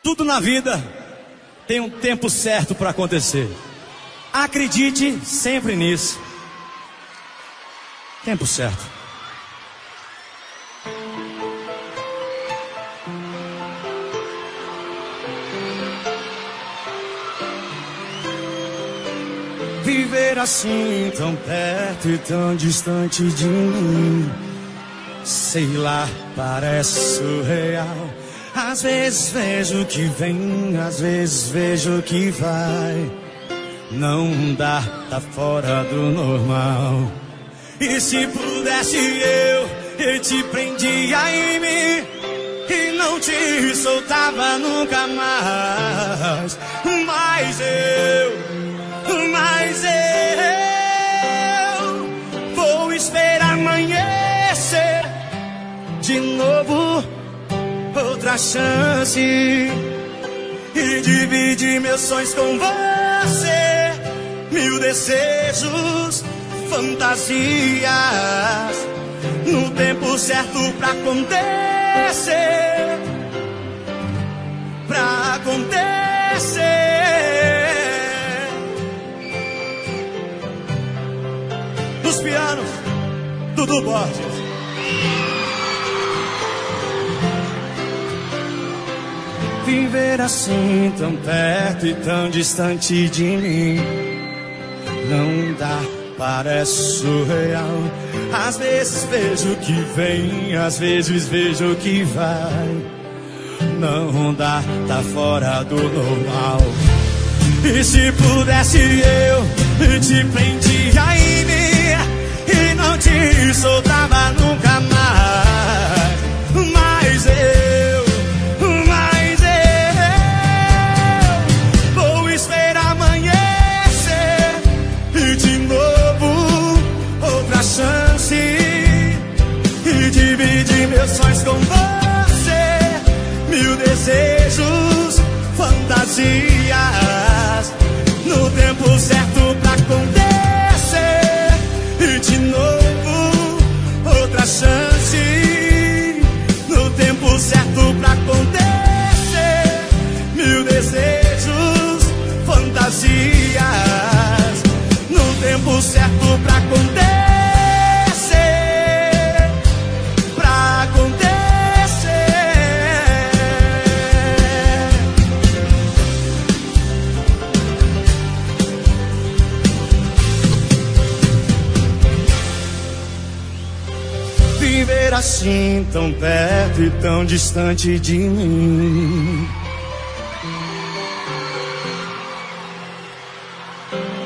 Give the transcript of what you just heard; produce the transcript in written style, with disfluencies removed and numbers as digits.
Tudo na vida tem um tempo certo para acontecer. Acredite sempre nisso. Tempo certo. Viver assim, tão perto e tão distante de mim, sei lá, parece surreal. Às vezes vejo que vem, às vezes vejo que vai. Não dá, tá fora do normal. E se pudesse eu te prendia em mim e não te soltava nunca mais. Mas eu vou esperar amanhecer de novo, outra chance, e dividir meus sonhos com você. Mil desejos, fantasias, no tempo certo pra acontecer. Pra acontecer. Nos pianos, Dudu Borges. Viver assim, tão perto e tão distante de mim, não dá, parece surreal. Às vezes vejo que vem, às vezes vejo que vai. Não dá, tá fora do normal. E se pudesse eu te prendia em mim e não te soltava nunca mais. Mas eu vou esperar amanhecer e de novo outra chance, e dividir meus sonhos com você. Mil desejos, fantasias, no tempo certo pra acontecer. E de novo outra chance, no tempo certo pra acontecer. Mil desejos, fantasias, no tempo certo pra acontecer. Pra acontecer. Viver assim, tão perto e tão distante de mim.